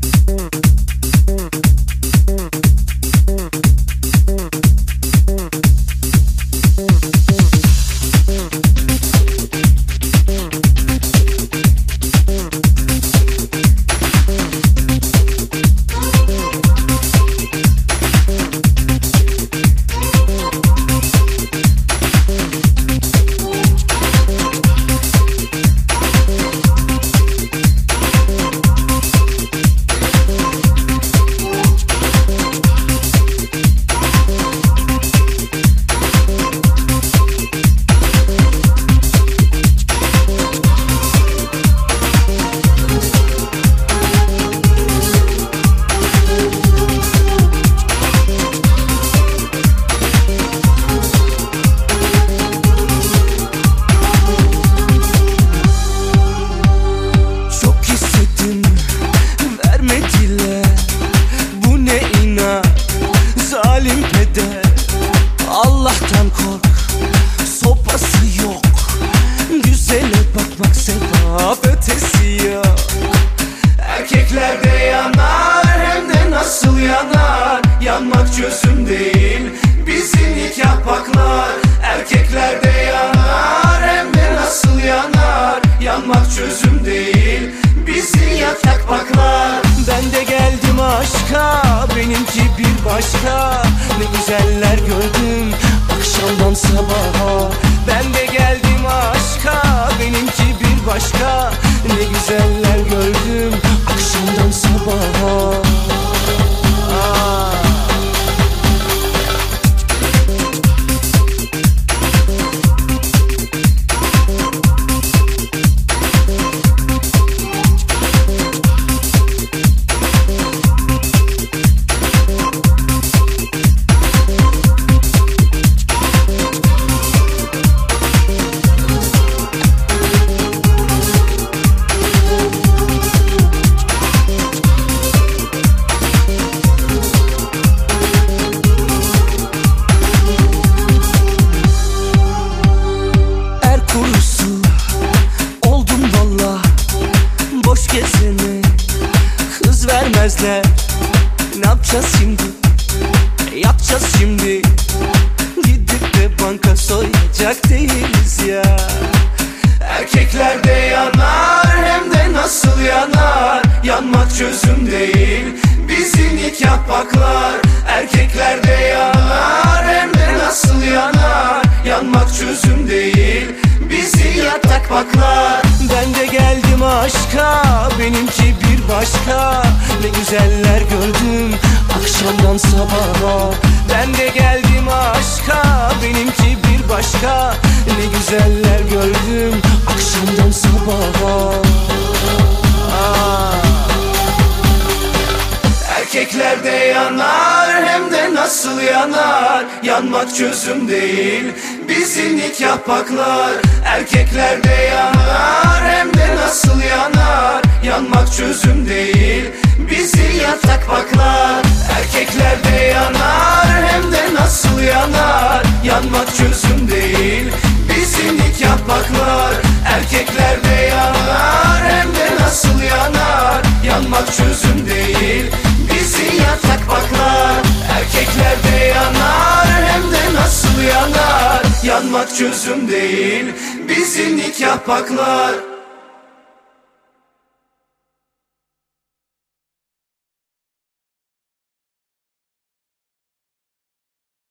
Allah'tan kork, sopası yok. Güzele bakmak sevap, ötesi yok. Erkeklerde yanar, hem de nasıl yanar. Yanmak çözüm değil, bizi nikah paklar. Erkeklerde yanar, hem de nasıl yanar. Yanmak çözüm değil, bizi yatak paklar. Ben de geldim aşka, benimki bir başka. Ne güzeller gördüm akşamdan sabaha. Ben de geldim aşka, benimki bir başka. Ne güzeller gördüm akşamdan sabaha. Gezene kız vermezler. Ne yapacağız şimdi? Yapacağız şimdi. Gidip de banka soyacak değiliz ya. Erkeklerde yanar, hem de nasıl yanar. Yanmak çözüm değil, bizi nikah paklar. Erkeklerde yanar, hem de nasıl yanar. Yanmak çözüm değil, bizi yatak paklar. Ben de geldim aşka, benimki bir başka. Ne güzeller gördüm akşamdan sabaha. Ben de geldim aşka, benimki bir başka. Ne güzeller gördüm akşamdan sabaha. Erkeklerde yanar, hem de nasıl yanar. Yanmak çözüm değil, bizi nikah paklar. Erkeklerde yanar, hem de nasıl yanar. Yanmak çözüm değil, bizi yatak paklar. Erkeklerde yanar, hem de nasıl yanar. Yanmak çözüm değil, bizi nikah paklar. Erkeklerde yanar, hem de nasıl yanar. Yanmak çözüm değil, bizi yatak paklar. Erkeklerde yanar, hem de nasıl yanar. Yanmak çözüm değil, bizi nikah paklar.